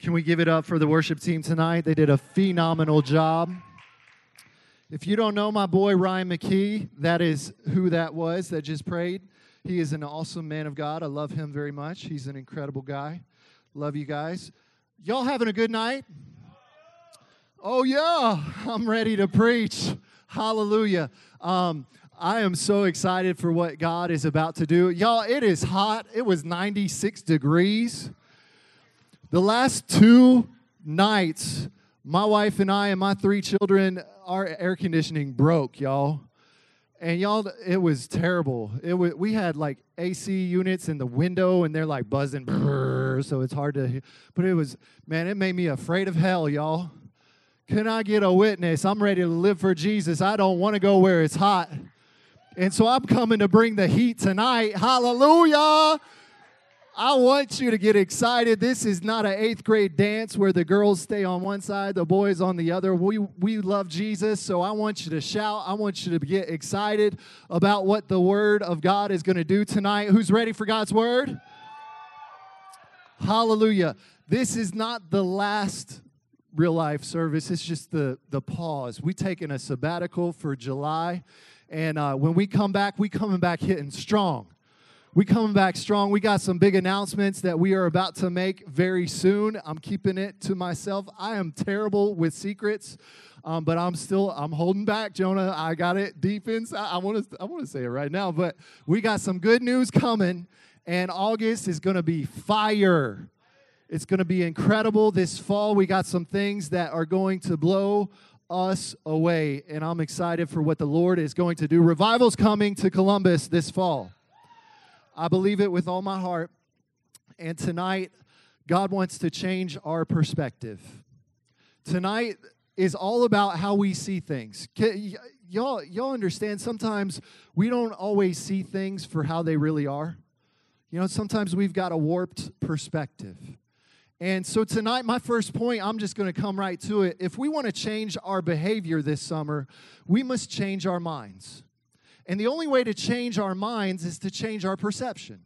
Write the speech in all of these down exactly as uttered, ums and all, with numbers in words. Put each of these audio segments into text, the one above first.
Can we give it up for the worship team tonight? They did a phenomenal job. If you don't know my boy Ryan McKee, that is who that was that just prayed. He is an awesome man of God. I love him very much. He's an incredible guy. Love you guys. Y'all having a good night? Oh, yeah. I'm ready to preach. Hallelujah. Um, I am so excited for what God is about to do. Y'all, it is hot. It was ninety-six degrees. The last two nights, my wife and I and my three children, our air conditioning broke, y'all. And y'all, it was terrible. It was, we had like A C units in the window, and they're like buzzing, brrr, so it's hard to hear. But it was, man, it made me afraid of hell, y'all. Can I get a witness? I'm ready to live for Jesus. I don't want to go where it's hot. And so I'm coming to bring the heat tonight. Hallelujah. I want you to get excited. This is not an eighth grade dance where the girls stay on one side, the boys on the other. We we love Jesus, so I want you to shout. I want you to get excited about what the Word of God is going to do tonight. Who's ready for God's Word? Hallelujah. This is not the last real life service. It's just the, the pause. We're taking a sabbatical for July, and uh, when we come back, we coming back hitting strong. We coming back strong. We got some big announcements that we are about to make very soon. I'm keeping it to myself. I am terrible with secrets, um, but I'm still I'm holding back, Jonah. I got it deep inside. I want to I want to say it right now, but we got some good news coming, and August is going to be fire. It's going to be incredible this fall. We got some things that are going to blow us away, and I'm excited for what the Lord is going to do. Revival's coming to Columbus this fall. I believe it with all my heart. And tonight, God wants to change our perspective. Tonight is all about how we see things. Y- y'all, y'all understand, sometimes we don't always see things for how they really are. You know, sometimes we've got a warped perspective. And so tonight, my first point, I'm just going to come right to it. If we want to change our behavior this summer, we must change our minds. And the only way to change our minds is to change our perception.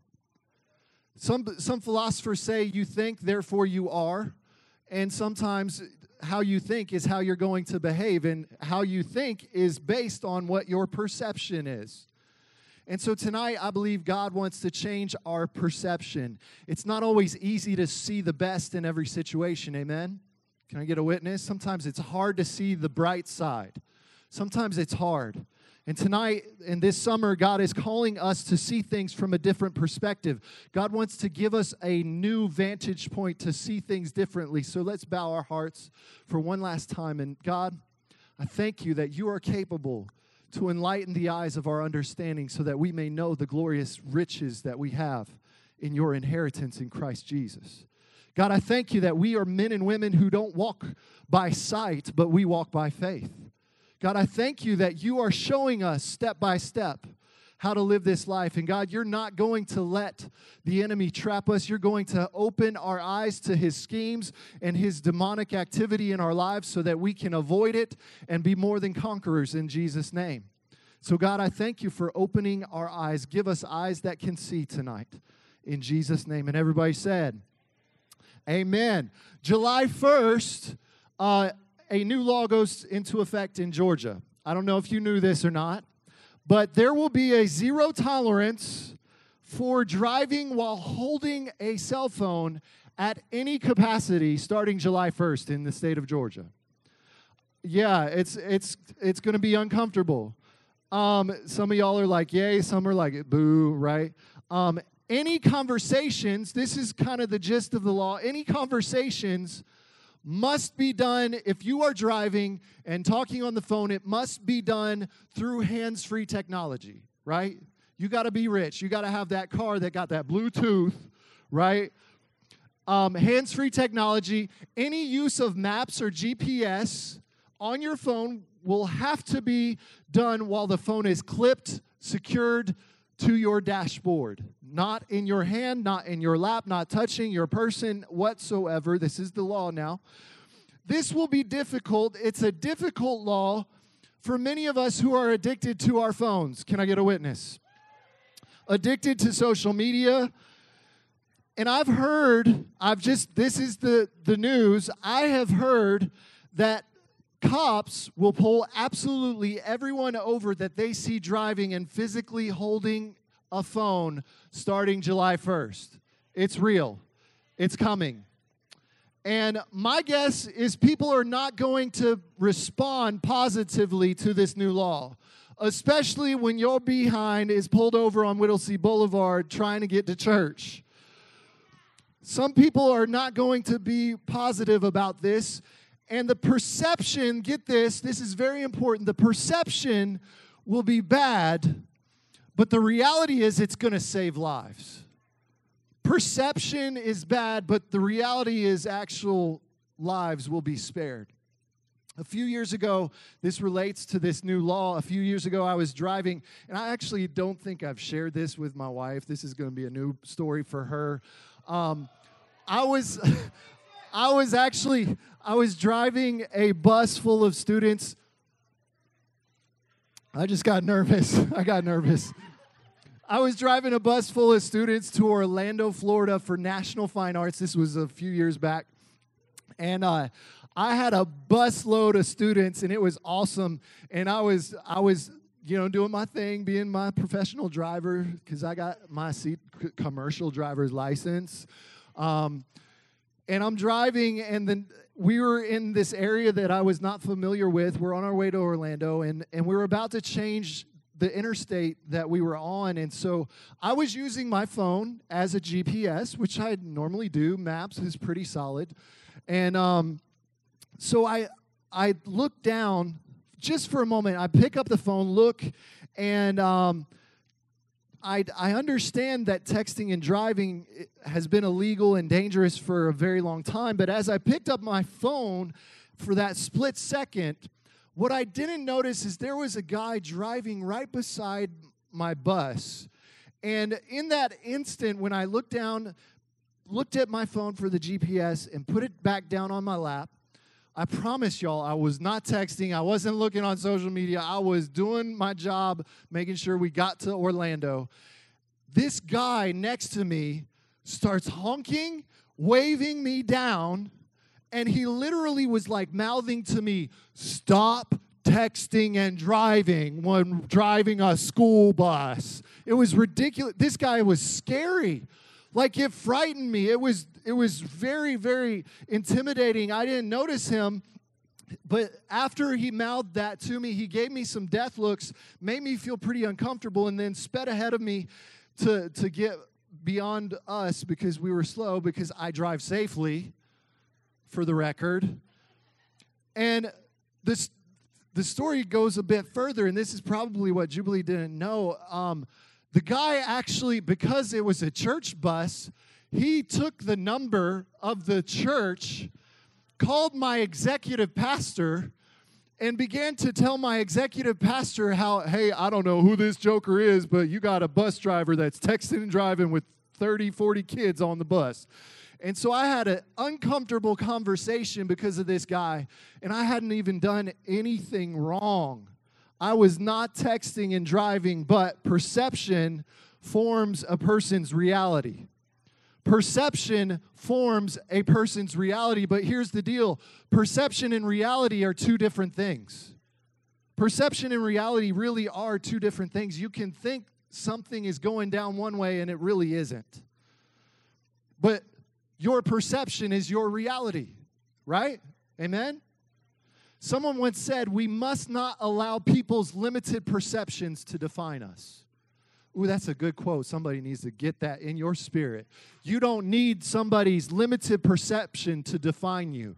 Some, some philosophers say you think, therefore you are. And sometimes how you think is how you're going to behave. And how you think is based on what your perception is. And so tonight, I believe God wants to change our perception. It's not always easy to see the best in every situation, amen? Can I get a witness? Sometimes it's hard to see the bright side. Sometimes it's hard. And tonight, and this summer, God is calling us to see things from a different perspective. God wants to give us a new vantage point to see things differently. So let's bow our hearts for one last time. And God, I thank you that you are capable to enlighten the eyes of our understanding so that we may know the glorious riches that we have in your inheritance in Christ Jesus. God, I thank you that we are men and women who don't walk by sight, but we walk by faith. God, I thank you that you are showing us step by step how to live this life. And God, you're not going to let the enemy trap us. You're going to open our eyes to his schemes and his demonic activity in our lives so that we can avoid it and be more than conquerors in Jesus' name. So God, I thank you for opening our eyes. Give us eyes that can see tonight in Jesus' name. And everybody said, amen. July first, uh, a new law goes into effect in Georgia. I don't know if you knew this or not, but there will be a zero tolerance for driving while holding a cell phone at any capacity starting July first in the state of Georgia. Yeah, it's it's it's going to be uncomfortable. Um, some of y'all are like, yay, some are like, boo, right? Um, any conversations, this is kind of the gist of the law, any conversations must be done, if you are driving and talking on the phone, it must be done through hands-free technology, right? You got to be rich. You got to have that car that got that Bluetooth, right? Um, hands-free technology. Any use of maps or G P S on your phone will have to be done while the phone is clipped, secured to your dashboard. Not in your hand, not in your lap, not touching your person whatsoever. This is the law now. This will be difficult. It's a difficult law for many of us who are addicted to our phones. Can I get a witness? Addicted to social media. And I've heard, I've just, this is the, the news, I have heard that cops will pull absolutely everyone over that they see driving and physically holding a phone starting July first. It's real. It's coming. And my guess is people are not going to respond positively to this new law, especially when your behind is pulled over on Whittlesey Boulevard trying to get to church. Some people are not going to be positive about this. And the perception, get this, this is very important, the perception will be bad, but the reality is it's going to save lives. Perception is bad, but the reality is actual lives will be spared. A few years ago, this relates to this new law. A few years ago, I was driving, and I actually don't think I've shared this with my wife. This is going to be a new story for her. Um, I was, I was actually, I was driving a bus full of students. I just got nervous. I got nervous. I was driving a bus full of students to Orlando, Florida for National Fine Arts. This was a few years back. And uh, I had a bus load of students, and it was awesome. And I was, I was, you know, doing my thing, being my professional driver, because I got my C- commercial driver's license. Um, and I'm driving, and then we were in this area that I was not familiar with. We're on our way to Orlando, and, and we were about to change the interstate that we were on. And so I was using my phone as a G P S, which I normally do. Maps is pretty solid. And um, so I I look down just for a moment. I pick up the phone, look, and um, I, I understand that texting and driving has been illegal and dangerous for a very long time, but as I picked up my phone for that split second, what I didn't notice is there was a guy driving right beside my bus. And in that instant, when I looked down, looked at my phone for the G P S and put it back down on my lap, I promise y'all, I was not texting. I wasn't looking on social media. I was doing my job, making sure we got to Orlando. This guy next to me starts honking, waving me down, and he literally was like mouthing to me, "Stop texting and driving when driving a school bus." It was ridiculous. This guy was scary. Like, it frightened me. It was it was very, very intimidating. I didn't notice him, but after he mouthed that to me, he gave me some death looks, made me feel pretty uncomfortable, and then sped ahead of me to, to get beyond us because we were slow, because I drive safely, for the record. And this the story goes a bit further, and this is probably what Jubilee didn't know. Um, the guy actually, because it was a church bus, he took the number of the church, called my executive pastor, and began to tell my executive pastor how, "Hey, I don't know who this joker is, but you got a bus driver that's texting and driving with thirty, forty kids on the bus." And so I had an uncomfortable conversation because of this guy, and I hadn't even done anything wrong. I was not texting and driving, but perception forms a person's reality. Perception forms a person's reality, but here's the deal. Perception and reality are two different things. Perception and reality really are two different things. You can think something is going down one way, and it really isn't. But your perception is your reality, right? Amen? Someone once said, we must not allow people's limited perceptions to define us. Ooh, that's a good quote. Somebody needs to get that in your spirit. You don't need somebody's limited perception to define you.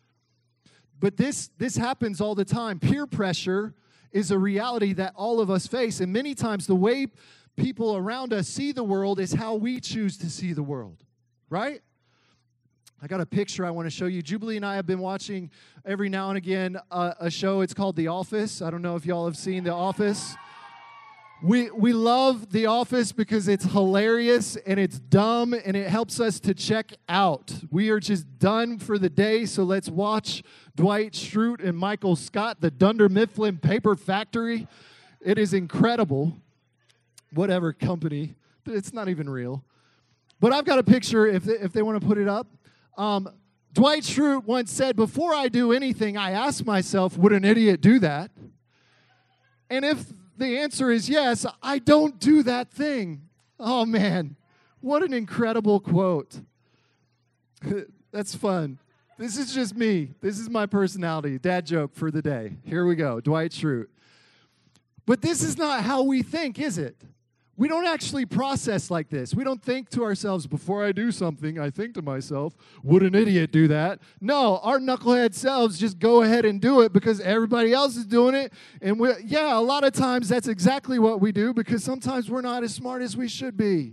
But this, this happens all the time. Peer pressure is a reality that all of us face. And many times the way people around us see the world is how we choose to see the world, right? I got a picture I want to show you. Jubilee and I have been watching every now and again uh, a show. It's called The Office. I don't know if y'all have seen The Office. We we love The Office because it's hilarious and it's dumb and it helps us to check out. We are just done for the day, so let's watch Dwight Schrute and Michael Scott, the Dunder Mifflin Paper Factory. It is incredible. Whatever company. It's not even real. But I've got a picture, if they, if they want to put it up. Um, Dwight Schrute once said, before I do anything, I ask myself, would an idiot do that? And if the answer is yes, I don't do that thing. Oh, man, what an incredible quote. That's fun. This is just me. This is my personality. Dad joke for the day. Here we go, Dwight Schrute. But this is not how we think, is it? We don't actually process like this. We don't think to ourselves, before I do something, I think to myself, would an idiot do that? No, our knucklehead selves just go ahead and do it because everybody else is doing it. And we, yeah, a lot of times that's exactly what we do because sometimes we're not as smart as we should be.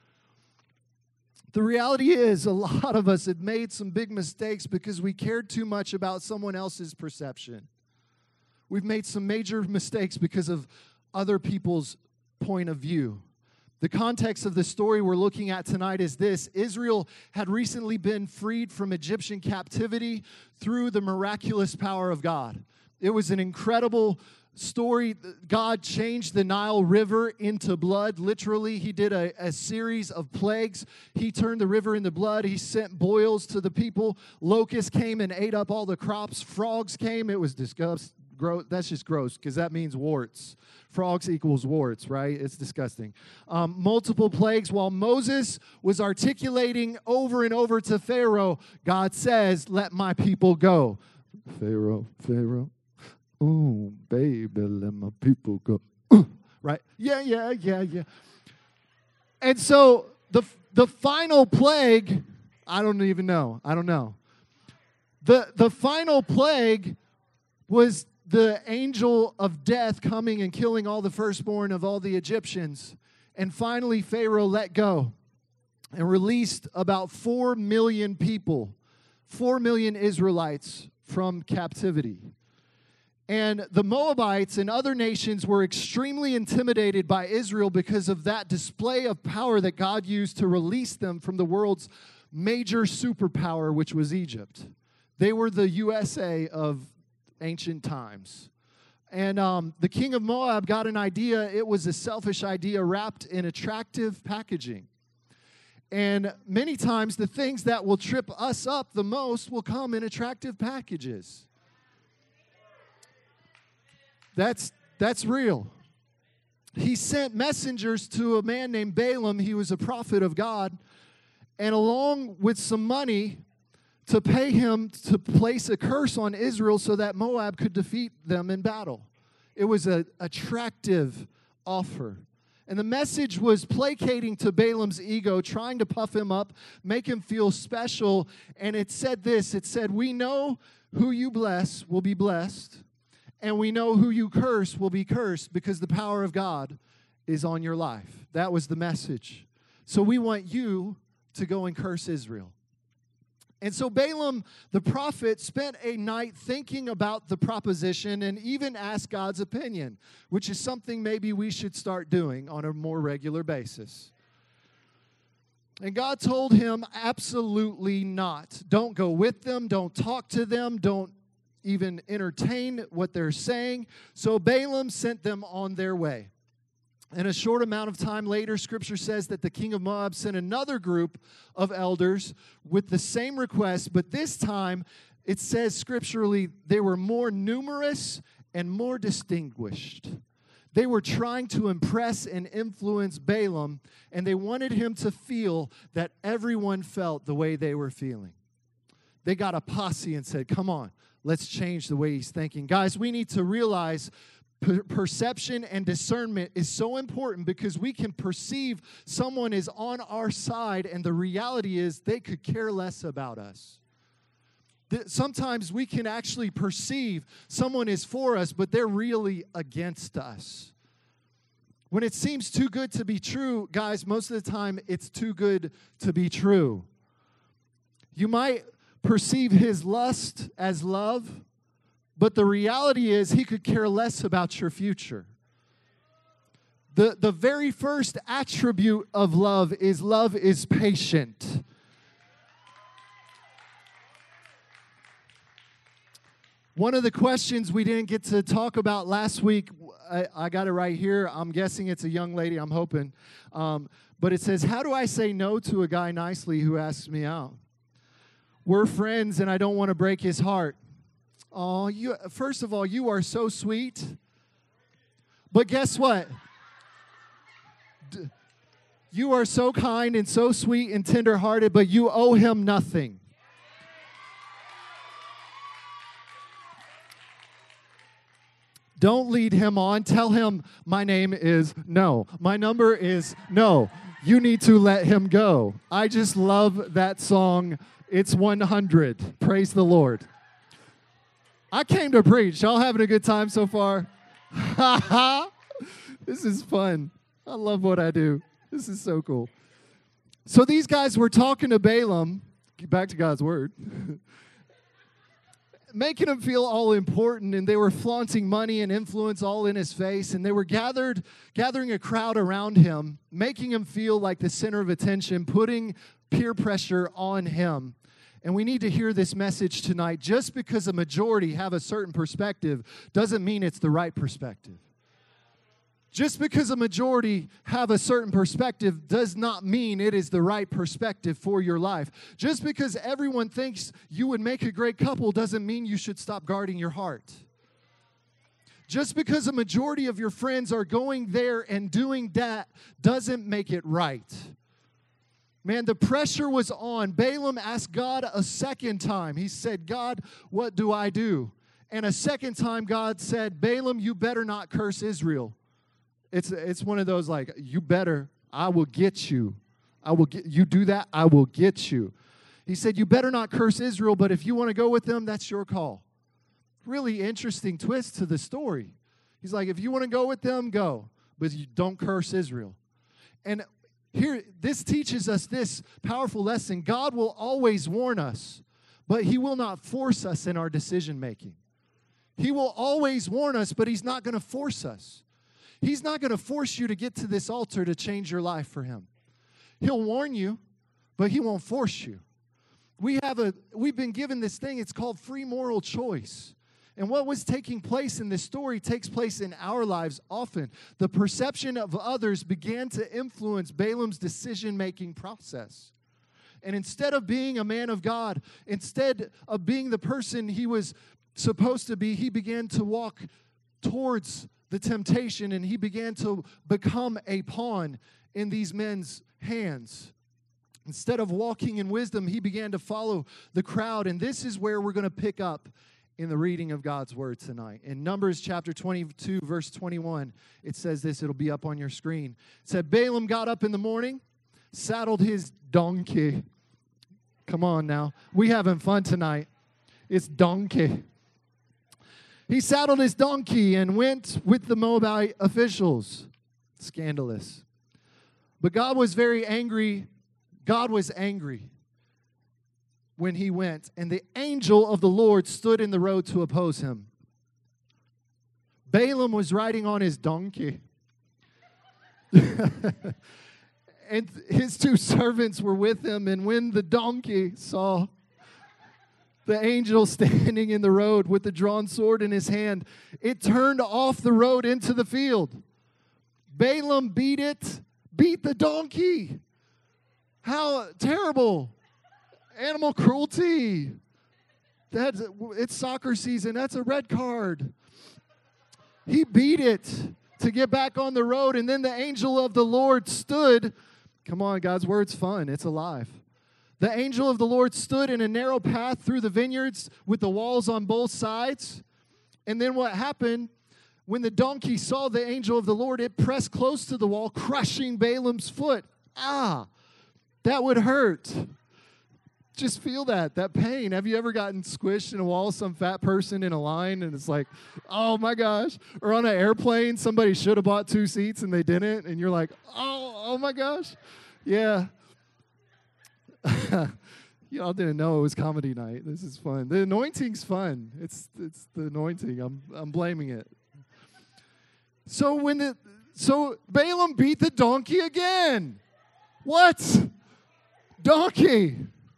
The reality is a lot of us have made some big mistakes because we cared too much about someone else's perception. We've made some major mistakes because of other people's point of view. The context of the story we're looking at tonight is this. Israel had recently been freed from Egyptian captivity through the miraculous power of God. It was an incredible story. God changed the Nile River into blood. Literally, he did a, a series of plagues. He turned the river into blood. He sent boils to the people. Locusts came and ate up all the crops. Frogs came. It was disgusting. Gross. That's just gross because that means warts. Frogs equals warts, right? It's disgusting. Um, multiple plagues. While Moses was articulating over and over to Pharaoh, God says, let my people go. Pharaoh, Pharaoh, oh, baby, let my people go. Right? Yeah, yeah, yeah, yeah. And so the, the final plague, I don't even know. I don't know. The, the final plague was the angel of death coming and killing all the firstborn of all the Egyptians. And finally, Pharaoh let go and released about four million people, four million Israelites from captivity. And the Moabites and other nations were extremely intimidated by Israel because of that display of power that God used to release them from the world's major superpower, which was Egypt. They were the U S A of ancient times. And um, the king of Moab got an idea. It was a selfish idea wrapped in attractive packaging. And many times the things that will trip us up the most will come in attractive packages. That's, that's real. He sent messengers to a man named Balaam. He was a prophet of God. And along with some money, to pay him to place a curse on Israel so that Moab could defeat them in battle. It was an attractive offer. And the message was placating to Balaam's ego, trying to puff him up, make him feel special. And it said this, it said, we know who you bless will be blessed, and we know who you curse will be cursed because the power of God is on your life. That was the message. So we want you to go and curse Israel. And so Balaam, the prophet, spent a night thinking about the proposition and even asked God's opinion, which is something maybe we should start doing on a more regular basis. And God told him, absolutely not. Don't go with them. Don't talk to them. Don't even entertain what they're saying. So Balaam sent them on their way. And a short amount of time later, Scripture says that the king of Moab sent another group of elders with the same request, but this time it says scripturally they were more numerous and more distinguished. They were trying to impress and influence Balaam, and they wanted him to feel that everyone felt the way they were feeling. They got a posse and said, come on, let's change the way he's thinking. Guys, we need to realize perception and discernment is so important because we can perceive someone is on our side, and the reality is they could care less about us. Sometimes we can actually perceive someone is for us, but they're really against us. When it seems too good to be true, guys, most of the time it's too good to be true. You might perceive his lust as love, but the reality is he could care less about your future. The, the very first attribute of love is love is patient. One of the questions we didn't get to talk about last week, I, I got it right here. I'm guessing it's a young lady, I'm hoping. Um, But it says, how do I say no to a guy nicely who asks me out? We're friends and I don't want to break his heart. Oh, you, first of all, you are so sweet. But guess what? D- you are so kind and so sweet and tenderhearted, but you owe him nothing. Don't lead him on. Tell him, my name is no. My number is no. You need to let him go. I just love that song. It's one hundred. Praise the Lord. I came to preach. Y'all having a good time so far? This is fun. I love what I do. This is so cool. So these guys were talking to Balaam. Get back to God's word. Making him feel all important, and they were flaunting money and influence all in his face, and they were gathered, gathering a crowd around him, making him feel like the center of attention, putting peer pressure on him. And we need to hear this message tonight. Just because a majority have a certain perspective doesn't mean it's the right perspective. Just because a majority have a certain perspective does not mean it is the right perspective for your life. Just because everyone thinks you would make a great couple doesn't mean you should stop guarding your heart. Just because a majority of your friends are going there and doing that doesn't make it right. Man, the pressure was on. Balaam asked God a second time. He said, God, what do I do? And a second time God said, Balaam, you better not curse Israel. It's it's one of those like, you better, I will get you. I will get, you do that, I will get you. He said, you better not curse Israel, but if you want to go with them, that's your call. Really interesting twist to the story. He's like, if you want to go with them, go. But you don't curse Israel. And here, this teaches us this powerful lesson. God will always warn us, but he will not force us in our decision making. He will always warn us, but he's not going to force us. He's not going to force you to get to this altar to change your life for him. He'll warn you, but he won't force you. We have a, we've been given this thing, it's called free moral choice. And what was taking place in this story takes place in our lives often. The perception of others began to influence Balaam's decision-making process. And instead of being a man of God, instead of being the person he was supposed to be, he began to walk towards the temptation, and he began to become a pawn in these men's hands. Instead of walking in wisdom, he began to follow the crowd, and this is where we're going to pick up in the reading of God's word tonight. In Numbers chapter twenty-two, verse twenty-one, it says this. It'll be up on your screen. It said, Balaam got up in the morning, saddled his donkey. Come on now. We having fun tonight. It's donkey. He saddled his donkey and went with the Moabite officials. Scandalous. But God was very angry. God was angry when he went, and the angel of the Lord stood in the road to oppose him. Balaam was riding on his donkey. And his two servants were with him, and when the donkey saw the angel standing in the road with the drawn sword in his hand, it turned off the road into the field. Balaam beat it, beat the donkey. How terrible. Animal cruelty. That's, it's soccer season. That's a red card. He beat it to get back on the road, and then the angel of the Lord stood. Come on, God's word's fun. It's alive. The angel of the Lord stood in a narrow path through the vineyards with the walls on both sides. And then what happened, when the donkey saw the angel of the Lord, it pressed close to the wall, crushing Balaam's foot. Ah, that would hurt. Just feel that, that pain. Have you ever gotten squished in a wall, some fat person in a line, and it's like, oh my gosh. Or on an airplane, somebody should have bought two seats and they didn't, and you're like, oh, oh my gosh. Yeah. Y'all didn't know it was comedy night. This is fun. The anointing's fun. It's it's the anointing. I'm I'm blaming it. So when the so Balaam beat the donkey again. What? Donkey.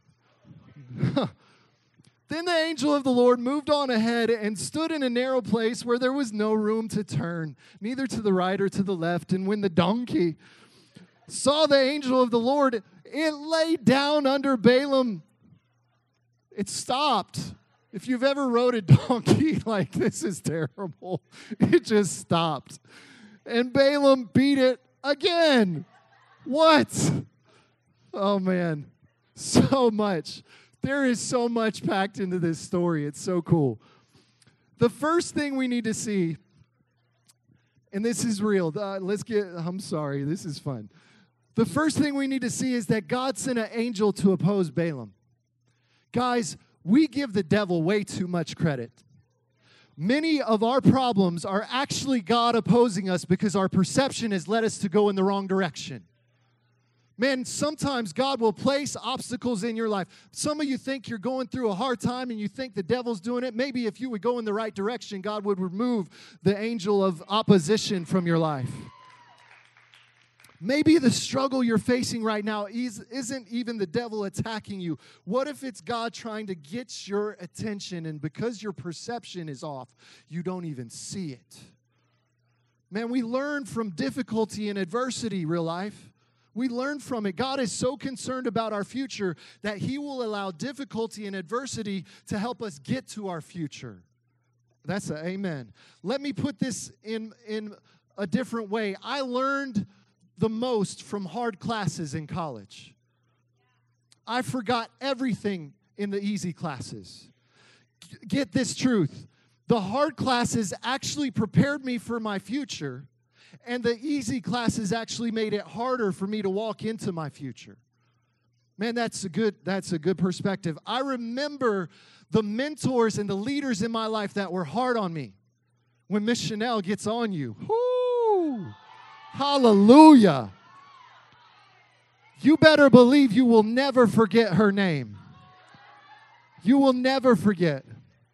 Then the angel of the Lord moved on ahead and stood in a narrow place where there was no room to turn, neither to the right or to the left. And when the donkey saw the angel of the Lord. It laid down under Balaam. It stopped. If you've ever rode a donkey, like, this is terrible. It just stopped. And Balaam beat it again. What? Oh, man. So much. There is so much packed into this story. It's so cool. The first thing we need to see, and this is real. Uh, let's get, I'm sorry. This is fun. The first thing we need to see is that God sent an angel to oppose Balaam. Guys, we give the devil way too much credit. Many of our problems are actually God opposing us because our perception has led us to go in the wrong direction. Man, sometimes God will place obstacles in your life. Some of you think you're going through a hard time and you think the devil's doing it. Maybe if you would go in the right direction, God would remove the angel of opposition from your life. Maybe the struggle you're facing right now is, isn't even the devil attacking you. What if it's God trying to get your attention, and because your perception is off, you don't even see it? Man, we learn from difficulty and adversity, real life. We learn from it. God is so concerned about our future that He will allow difficulty and adversity to help us get to our future. That's an amen. Let me put this in, in a different way. I learned the most from hard classes in college. I forgot everything in the easy classes. G- get this truth. The hard classes actually prepared me for my future, and the easy classes actually made it harder for me to walk into my future. Man, that's a good, that's a good perspective. I remember the mentors and the leaders in my life that were hard on me. When Miss Chanel gets on you, whoo! Hallelujah. You better believe you will never forget her name. You will never forget.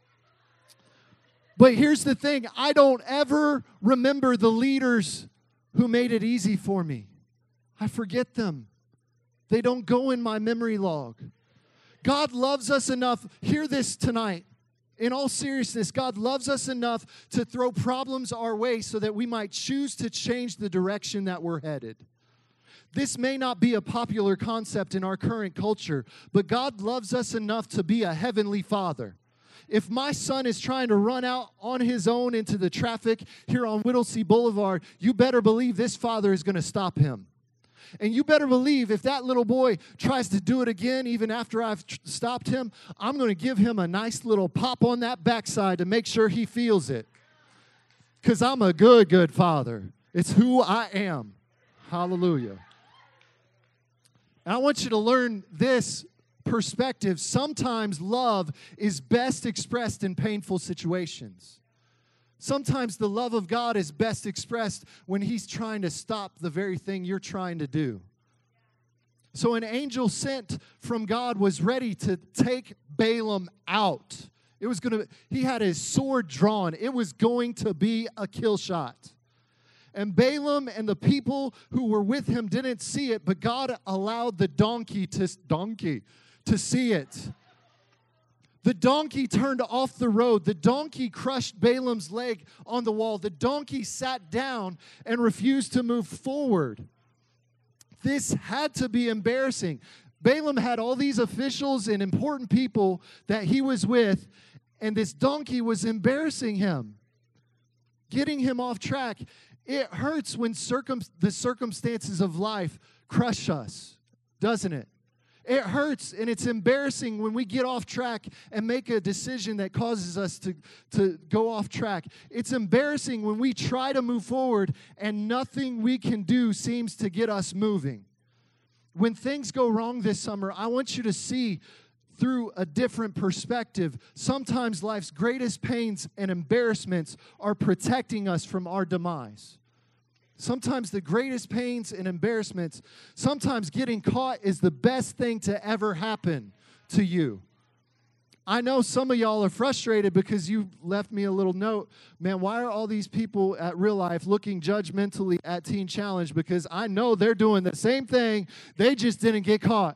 But here's the thing. I don't ever remember the leaders who made it easy for me. I forget them. They don't go in my memory log. God loves us enough. Hear this tonight. In all seriousness, God loves us enough to throw problems our way so that we might choose to change the direction that we're headed. This may not be a popular concept in our current culture, but God loves us enough to be a heavenly Father. If my son is trying to run out on his own into the traffic here on Whittlesey Boulevard, you better believe this father is going to stop him. And you better believe if that little boy tries to do it again, even after I've tr- stopped him, I'm going to give him a nice little pop on that backside to make sure he feels it. Because I'm a good, good father. It's who I am. Hallelujah. And I want you to learn this perspective. Sometimes love is best expressed in painful situations. Sometimes the love of God is best expressed when He's trying to stop the very thing you're trying to do. So an angel sent from God was ready to take Balaam out. It was going to, he had his sword drawn. It was going to be a kill shot. And Balaam and the people who were with him didn't see it, but God allowed the donkey to, donkey to see it. The donkey turned off the road. The donkey crushed Balaam's leg on the wall. The donkey sat down and refused to move forward. This had to be embarrassing. Balaam had all these officials and important people that he was with, and this donkey was embarrassing him, getting him off track. It hurts when circum- the circumstances of life crush us, doesn't it? It hurts and it's embarrassing when we get off track and make a decision that causes us to, to go off track. It's embarrassing when we try to move forward and nothing we can do seems to get us moving. When things go wrong this summer, I want you to see through a different perspective. Sometimes life's greatest pains and embarrassments are protecting us from our demise. Sometimes the greatest pains and embarrassments, sometimes getting caught is the best thing to ever happen to you. I know some of y'all are frustrated because you left me a little note. Man, why are all these people at Real Life looking judgmentally at Teen Challenge? Because I know they're doing the same thing. They just didn't get caught.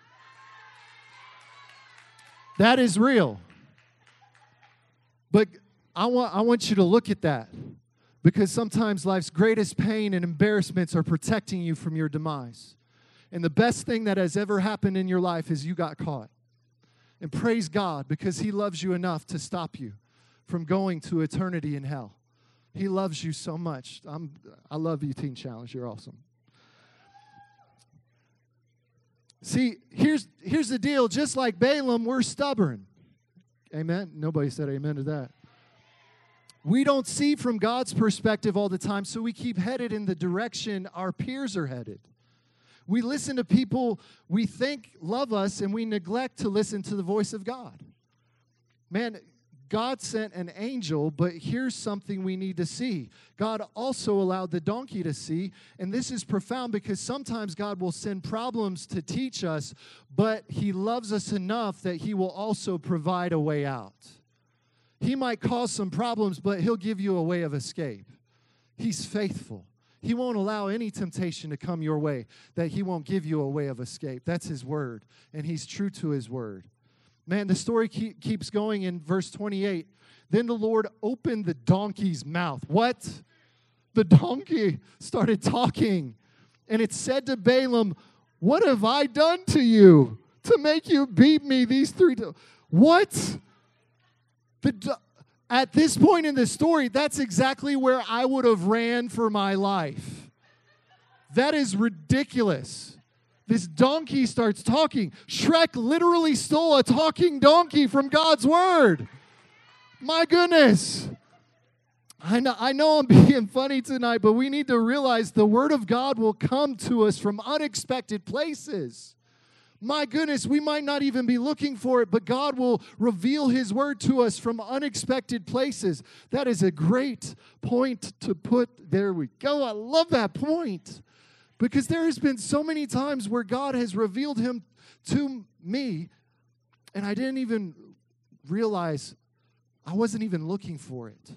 That is real. But I want, I want you to look at that. Because sometimes life's greatest pain and embarrassments are protecting you from your demise. And the best thing that has ever happened in your life is you got caught. And praise God, because He loves you enough to stop you from going to eternity in hell. He loves you so much. I'm, I love you, Teen Challenge. You're awesome. See, here's, here's the deal. Just like Balaam, we're stubborn. Amen? Nobody said amen to that. We don't see from God's perspective all the time, so we keep headed in the direction our peers are headed. We listen to people we think love us, and we neglect to listen to the voice of God. Man, God sent an angel, but here's something we need to see. God also allowed the donkey to see, and this is profound because sometimes God will send problems to teach us, but He loves us enough that He will also provide a way out. He might cause some problems, but He'll give you a way of escape. He's faithful. He won't allow any temptation to come your way that He won't give you a way of escape. That's His word, and He's true to His word. Man, the story keep, keeps going in verse twenty-eight. Then the Lord opened the donkey's mouth. What? The donkey started talking, and it said to Balaam, "What have I done to you to make you beat me these three times?" What? The, at this point in the story, that's exactly where I would have ran for my life. That is ridiculous. This donkey starts talking. Shrek literally stole a talking donkey from God's word. My goodness. I know, I know I'm being funny tonight, but we need to realize the word of God will come to us from unexpected places. My goodness, we might not even be looking for it, but God will reveal His word to us from unexpected places. That is a great point to put. There we go. I love that point. Because there has been so many times where God has revealed Him to me, and I didn't even realize I wasn't even looking for it.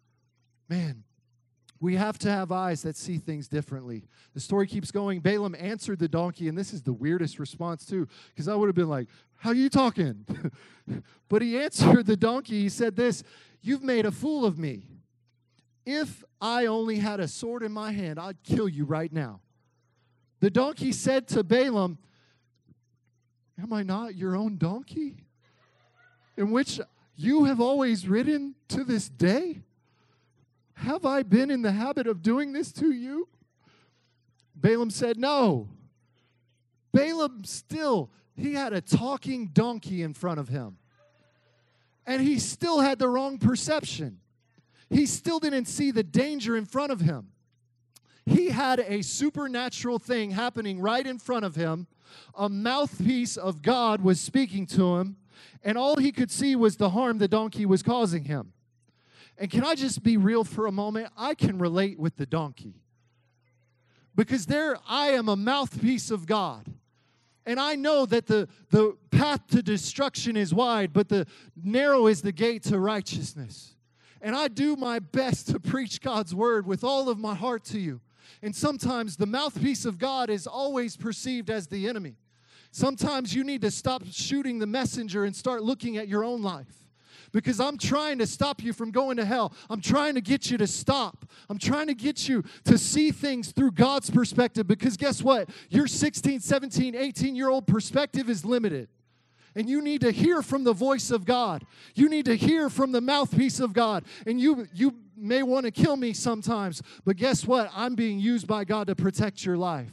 Man, we have to have eyes that see things differently. The story keeps going. Balaam answered the donkey, and this is the weirdest response too, because I would have been like, "How are you talking?" But he answered the donkey. He said this, "You've made a fool of me. If I only had a sword in my hand, I'd kill you right now." The donkey said to Balaam, "Am I not your own donkey, in which you have always ridden to this day? Have I been in the habit of doing this to you?" Balaam said, "No." Balaam still, he had a talking donkey in front of him. And he still had the wrong perception. He still didn't see the danger in front of him. He had a supernatural thing happening right in front of him. A mouthpiece of God was speaking to him, and all he could see was the harm the donkey was causing him. And can I just be real for a moment? I can relate with the donkey. Because there I am a mouthpiece of God. And I know that the, the path to destruction is wide, but the narrow is the gate to righteousness. And I do my best to preach God's word with all of my heart to you. And sometimes the mouthpiece of God is always perceived as the enemy. Sometimes you need to stop shooting the messenger and start looking at your own life. Because I'm trying to stop you from going to hell. I'm trying to get you to stop. I'm trying to get you to see things through God's perspective. Because guess what? Your sixteen, seventeen, eighteen-year-old perspective is limited. And you need to hear from the voice of God. You need to hear from the mouthpiece of God. And you, you may want to kill me sometimes. But guess what? I'm being used by God to protect your life.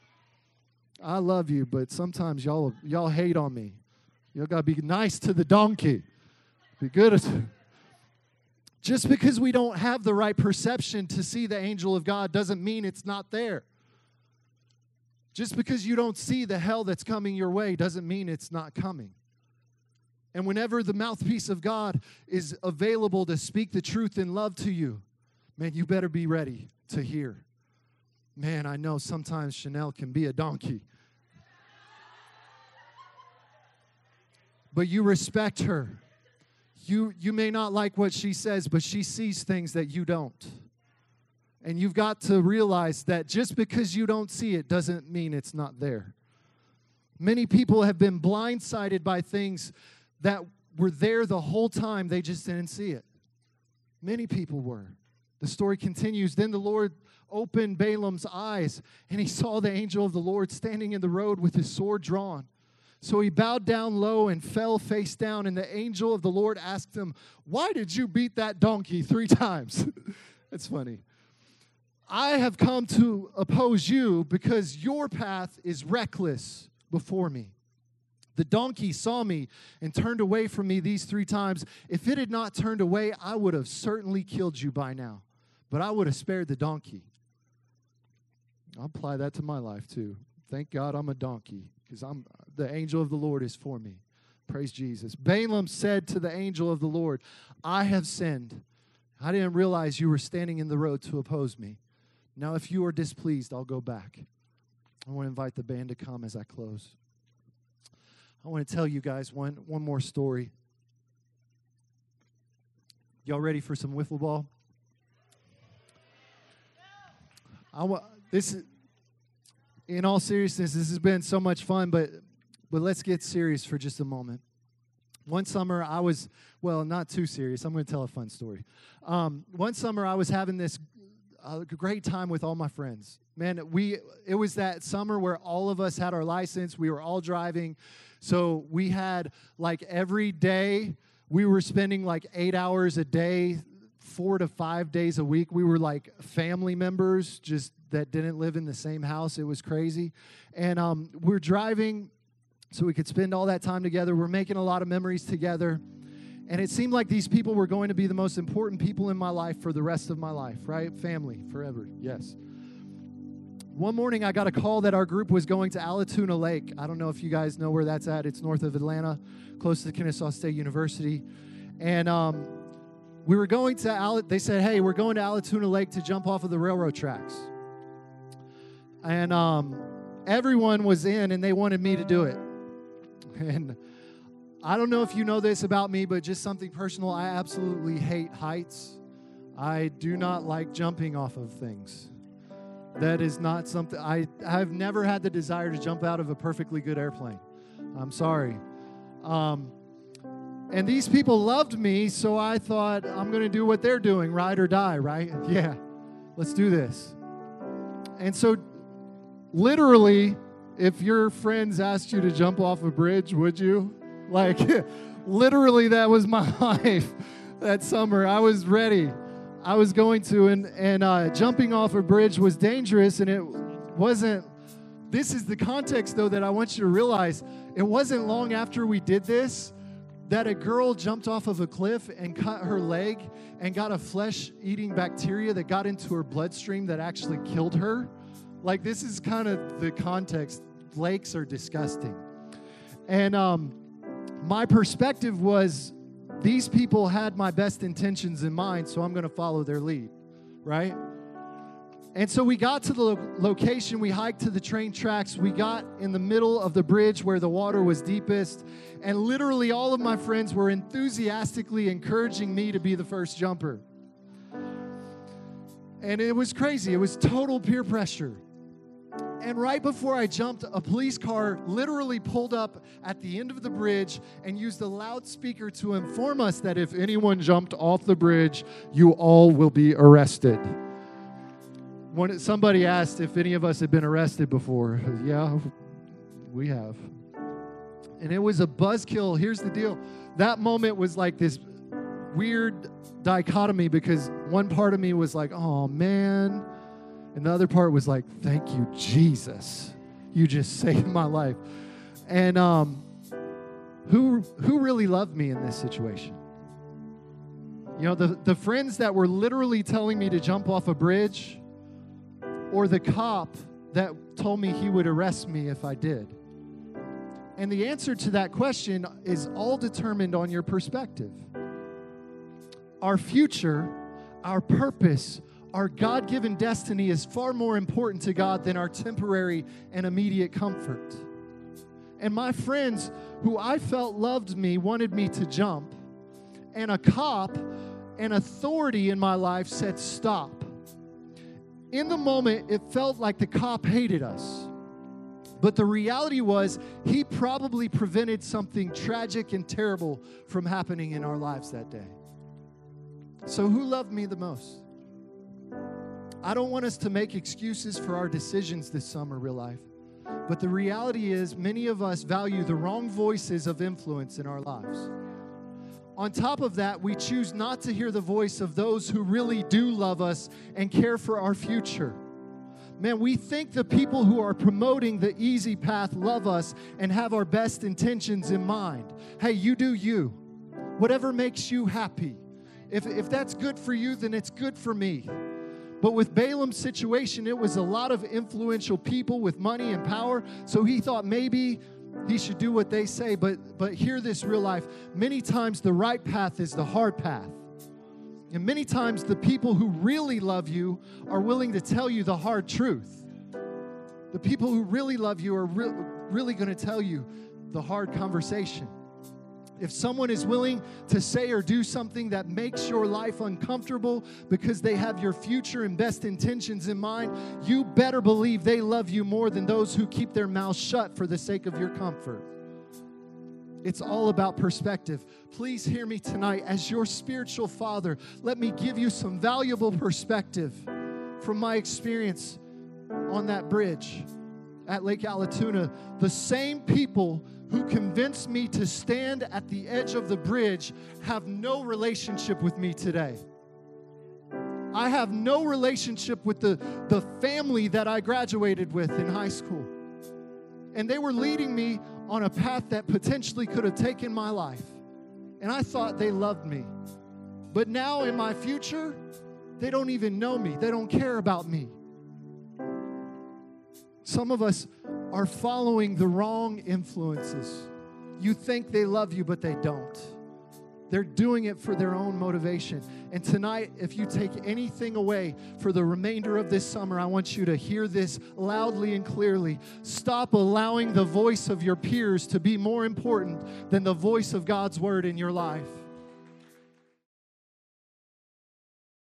I love you, but sometimes y'all, y'all hate on me. Y'all got to be nice to the donkey. Be good at it. Just because we don't have the right perception to see the angel of God doesn't mean it's not there. Just because you don't see the hell that's coming your way doesn't mean it's not coming. And whenever the mouthpiece of God is available to speak the truth in love to you, man, you better be ready to hear. Man, I know sometimes Chanel can be a donkey. But you respect her. You, you may not like what she says, but she sees things that you don't. And you've got to realize that just because you don't see it doesn't mean it's not there. Many people have been blindsided by things that were there the whole time. They just didn't see it. Many people were. The the story continues. Then the Lord opened Balaam's eyes, and he saw the angel of the Lord standing in the road with his sword drawn. So he bowed down low and fell face down, and the angel of the Lord asked him, "Why did you beat that donkey three times?" That's funny. "I have come to oppose you because your path is reckless before me. The donkey saw me and turned away from me these three times. If it had not turned away, I would have certainly killed you by now. But I would have spared the donkey." I'll apply that to my life too. Thank God I'm a donkey, because I'm the angel of the Lord is for me. Praise Jesus. Balaam said to the angel of the Lord, "I have sinned. I didn't realize you were standing in the road to oppose me. Now, if you are displeased, I'll go back." I want to invite the band to come as I close. I want to tell you guys one, one more story. Y'all ready for some wiffle ball? I wa- this, in all seriousness, this has been so much fun, but but let's get serious for just a moment. One summer, I was, well, not too serious. I'm going to tell a fun story. Um, one summer, I was having this uh, great time with all my friends. Man, we it was that summer where all of us had our license. We were all driving. So we had, like, every day, we were spending, like, eight hours a day, four to five days a week. We were, like, family members just that didn't live in the same house. It was crazy. And um, we're driving so we could spend all that time together. We're making a lot of memories together. And it seemed like these people were going to be the most important people in my life for the rest of my life, right? Family, forever, yes. One morning, I got a call that our group was going to Allatoona Lake. I don't know if you guys know where that's at. It's north of Atlanta, close to Kennesaw State University. And um, we were going to, Al- they said, "Hey, we're going to Allatoona Lake to jump off of the railroad tracks." And um, everyone was in, and they wanted me to do it. And I don't know if you know this about me, but just something personal, I absolutely hate heights. I do not like jumping off of things. That is not something, I have never had the desire to jump out of a perfectly good airplane. I'm sorry. Um, and these people loved me, so I thought, I'm going to do what they're doing, ride or die, right? Yeah, let's do this. And so, literally, if your friends asked you to jump off a bridge, would you? Like, literally, that was my life that summer. I was ready. I was going to, and, and uh, jumping off a bridge was dangerous, and it wasn't, this is the context, though, that I want you to realize. It wasn't long after we did this that a girl jumped off of a cliff and cut her leg and got a flesh-eating bacteria that got into her bloodstream that actually killed her. Like, this is kind of the context. Lakes are disgusting. And um, my perspective was, these people had my best intentions in mind, so I'm going to follow their lead, right? And so we got to the lo- location. We hiked to the train tracks. We got in the middle of the bridge where the water was deepest, and literally all of my friends were enthusiastically encouraging me to be the first jumper. And it was crazy. It was total peer pressure. And right before I jumped, a police car literally pulled up at the end of the bridge and used a loudspeaker to inform us that if anyone jumped off the bridge, you all will be arrested. When somebody asked if any of us had been arrested before. Yeah, we have. And it was a buzzkill. Here's the deal. That moment was like this weird dichotomy, because one part of me was like, oh, man. And the other part was like, thank you, Jesus. You just saved my life. And um, who who really loved me in this situation? You know, the, the friends that were literally telling me to jump off a bridge, or the cop that told me he would arrest me if I did? And the answer to that question is all determined on your perspective. Our future, our purpose, our God-given destiny is far more important to God than our temporary and immediate comfort. And my friends, who I felt loved me, wanted me to jump. And a cop, an authority in my life, said stop. In the moment, it felt like the cop hated us. But the reality was, he probably prevented something tragic and terrible from happening in our lives that day. So who loved me the most? I don't want us to make excuses for our decisions this summer, Real Life. But the reality is, many of us value the wrong voices of influence in our lives. On top of that, we choose not to hear the voice of those who really do love us and care for our future. Man, we think the people who are promoting the easy path love us and have our best intentions in mind. Hey, you do you. Whatever makes you happy. If, if that's good for you, then it's good for me. But with Balaam's situation, it was a lot of influential people with money and power, so he thought maybe he should do what they say. But, but hear this, Real Life. Many times the right path is the hard path. And many times the people who really love you are willing to tell you the hard truth. The people who really love you are re- really going to tell you the hard conversation. If someone is willing to say or do something that makes your life uncomfortable because they have your future and best intentions in mind, you better believe they love you more than those who keep their mouths shut for the sake of your comfort. It's all about perspective. Please hear me tonight. As your spiritual father, let me give you some valuable perspective from my experience on that bridge at Lake Allatoona. The same people who convinced me to stand at the edge of the bridge have no relationship with me today. I have no relationship with the, the family that I graduated with in high school. And they were leading me on a path that potentially could have taken my life. And I thought they loved me. But now in my future, they don't even know me. They don't care about me. Some of us are following the wrong influences. You think they love you, but they don't. They're doing it for their own motivation. And tonight, if you take anything away for the remainder of this summer, I want you to hear this loudly and clearly. Stop allowing the voice of your peers to be more important than the voice of God's word in your life.